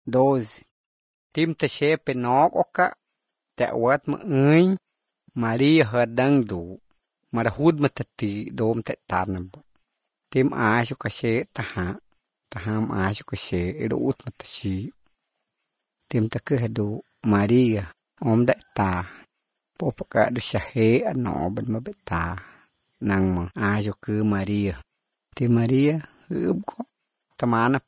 12. Tim ta she pe nok oka te wat ma ơi Maria hờ đăng đủ mà đã hút mà thật tí đốm tại tạt nè bộ. Tim ai cho cái xe ta ham ai cho cái xe ở út mà ta xí. Tim ta cứ hạt đủ Maria ôm đại ta. Bộ bạc cả được xa hế ở nọ bên mà bệ ta. Năng mà ai cho cứ Maria. Tim Maria ướp có. Ta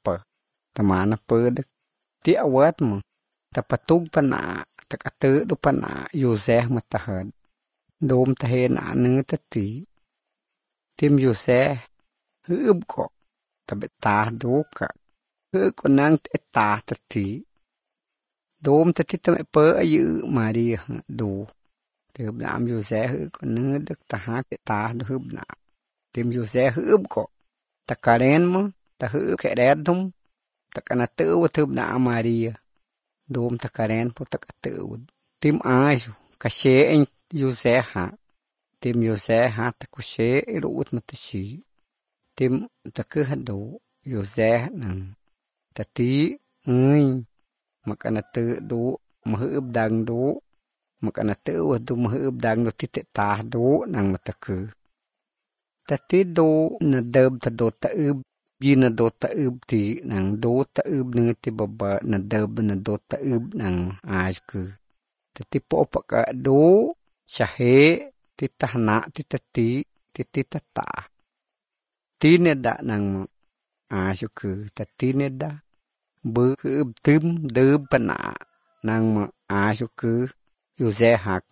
má nà pơ được. Tía vớt mà. Ta bà túc bà nạ. Ta cả tứ đu bà nạ. Dù dè mà ta hờn. Đốm ta hê nạ nâng ta tí. Tim dù xe ướp có. Ta bệ ta đố cả. Ướp có nâng ta ta tí. Đốm ta tí ta mẹ bớ ở giữ Maria đủ. Thì hụp nạm dù xe ướp có nâng được ta hát bệ ta đố hụp nạm. Tim dù xe ướp có. Ta cả đen mà. Ta ướp kẻ đen thông. Ta cả nà tự vô hụp nạm Maria. Đốm ta cả đen po ta cả tự vô. Tim ai dù. Cả xe anh dù xe hạ. Tim dù xe hạ ta có xe ở út mà ta xí. Tim ta cứ hát đủ. Dù xe nâng. Ta tí ơi. Mà cả nà tự đủ. Mà hụp đăng đủ. Mà cả nà tự vô đủ mà hụp đăng đủ. Tí tệ ta đủ nâng mà ta cứ. Ta tí đủ nà đơm ta đủ ta ướp. Vì nà đủ ta ướp tí nâng đủ ta ướp nâng tí bà bà nà đơm nà đủ ta ướp nâng ai cứ. Ta tí bộ bà cả đủ. Chà hế. Tí ta nạ tí ta tí. Tí ta ta. Tí nè đạ nâng ai cứ. Ta tí nè đạ. Bư ướp tươm đơm bà nạ. Nâng mà ai cứ. Dù dè hạc.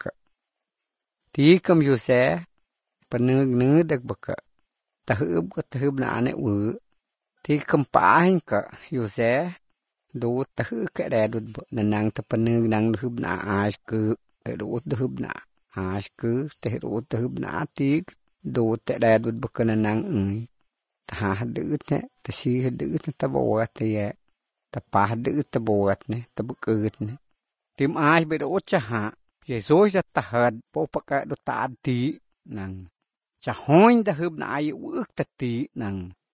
Tí cầm dù dè. Bà nâng được bà cả. Ta hướp nạ nè ư. Tí cầm bá hình cả. Dù dè. Đô ta hướp kẻ đè đụt bà. Nâng ta bà nâng hướp nạ ai cứ. Đô ta hướp nạ. Ai cứ. Đô ta hướp nạ tí. Đô ta đè đụt bà cả nâng ơi. Ta hả đứt nè. Ta xí hả đứt nè. Ta bố gắt nè. Ta bá hả đứt ta bố gắt nè. Ta bố gắt nè. Tìm ai bây đô chá hả. Vậy rồi ra ta hợt. Bố bà cả đô ta tí. Nâng. Chá hôn ta hướp nạ ai ước ta tí. Nâng.